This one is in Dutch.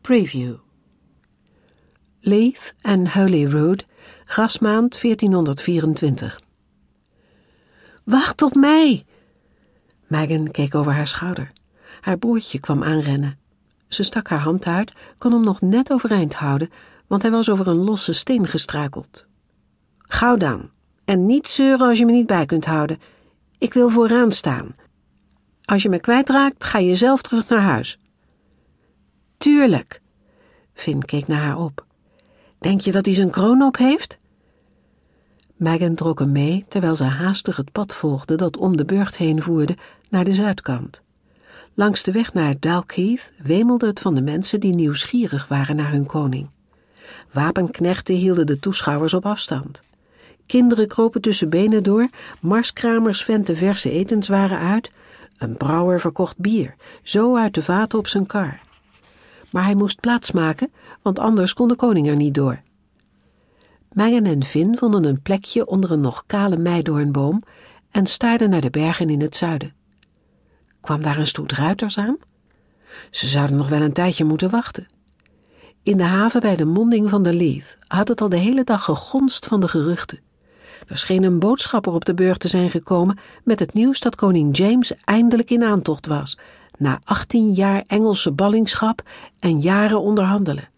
Preview. Leith en Holyrood, grasmaand 1424. Wacht op mij! Megan keek over haar schouder. Haar broertje kwam aanrennen. Ze stak haar hand uit, kon hem nog net overeind houden, want hij was over een losse steen gestruikeld. Gauw dan, en niet zeuren als je me niet bij kunt houden. Ik wil vooraan staan. Als je me kwijtraakt, ga je zelf terug naar huis. Tuurlijk. Finn keek naar haar op. Denk je dat hij zijn kroon op heeft? Megan trok hem mee, terwijl ze haastig het pad volgde dat om de burcht heen voerde naar de zuidkant. Langs de weg naar Dalkeith wemelde het van de mensen die nieuwsgierig waren naar hun koning. Wapenknechten hielden de toeschouwers op afstand. Kinderen kropen tussen benen door, marskramers ventten verse etenswaren uit, een brouwer verkocht bier, zo uit de vaten op zijn kar. Maar hij moest plaatsmaken, want anders kon de koning er niet door. Megan en Finn vonden een plekje onder een nog kale meidoornboom en staarden naar de bergen in het zuiden. Kwam daar een stoet ruiters aan? Ze zouden nog wel een tijdje moeten wachten. In de haven bij de monding van de Leith had het al de hele dag gegonst van de geruchten. Er scheen een boodschapper op de burcht te zijn gekomen met het nieuws dat koning James eindelijk in aantocht was, na 18 jaar Engelse ballingschap en jaren onderhandelen.